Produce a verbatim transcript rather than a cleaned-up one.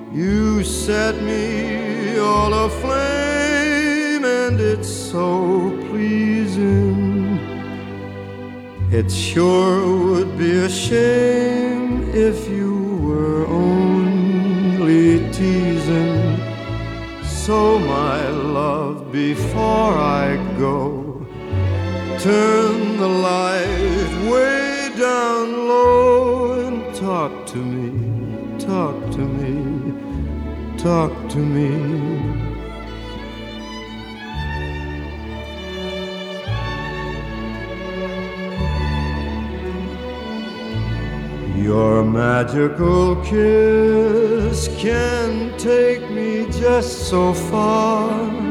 You set me all aflame, and it's so pleasing. It sure would be a shame if you were only teasing. So my love, before I go, turn the light way down low and talk to me, talk to me, talk to me. Your magical kiss can take me just so far.